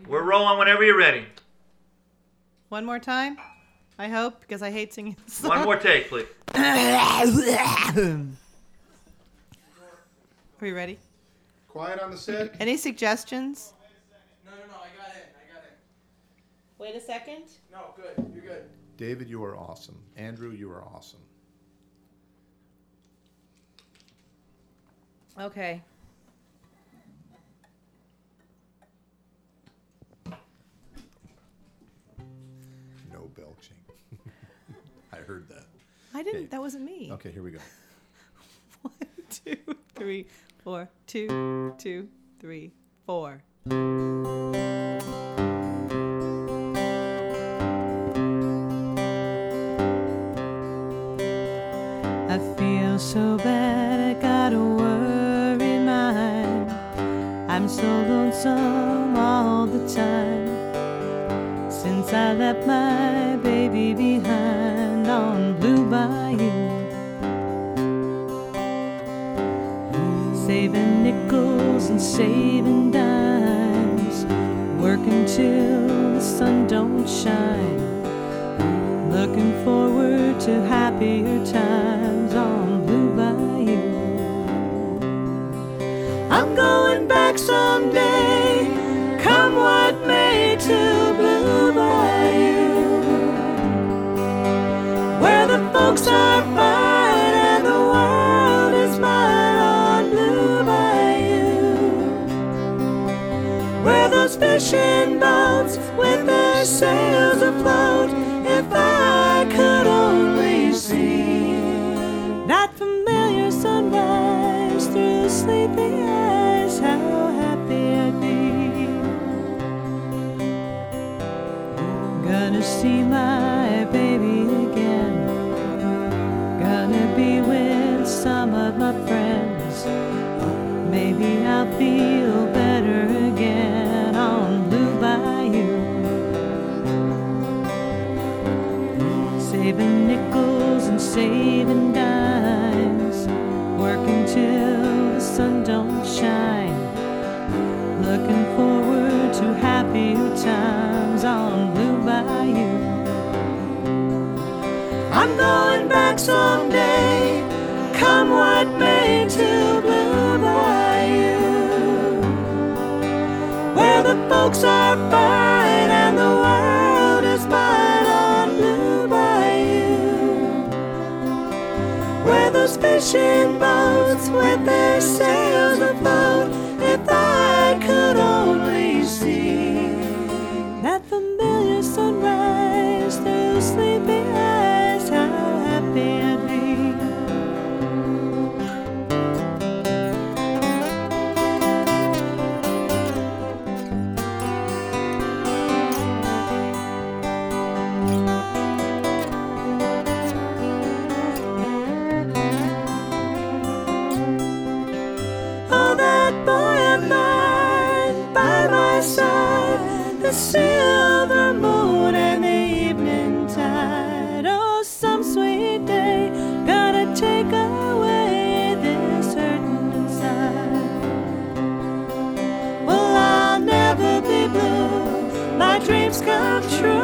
We're rolling whenever you're ready. One more time, I hope, because I hate singing this song. One more take, please. Are you ready? Quiet on the set. Any suggestions? No, I got it. Wait a second. No, good. You're good. David, you are awesome. Andrew, you are awesome. Okay. No belching. I heard that. I didn't. Okay. That wasn't me. Okay, here we go. 1, 2, 3, 4. 2, 2, 3, 4. I feel so bad, I got a worried mind. I'm so lonesome all the time. Since I left my baby behind on Blue Bayou, saving nickels and saving dimes, working till the sun don't shine, looking forward to happier times on Blue Bayou. I'm going back someday, come what may, to Blue Bayou, where the folks are fine and the world is mine on Blue Bayou, where those fishing boats with their sails afloat, if I could only see that familiar sunrise through sleepy eyes, how happy I'd be. Gonna see my baby again, gonna be with some of my friends, maybe I'll feel better again on Blue Bayou, saving nickels and saving dimes, working till the sun don't shine, looking forward to happier times on Blue Bayou. I'm going back someday, come what may, to Blue Bayou, where the folks are fine and the world is mine on Blue Bayou, where those fishing boats with their sails afloat, if I could only see that familiar sunrise through sleepy eyes, how happy I'd be. Oh, that boy of mine by my side, the silver moon and the evening tide. Oh, some sweet day, gotta take away this hurting inside. Well, I'll never be blue, my dreams come true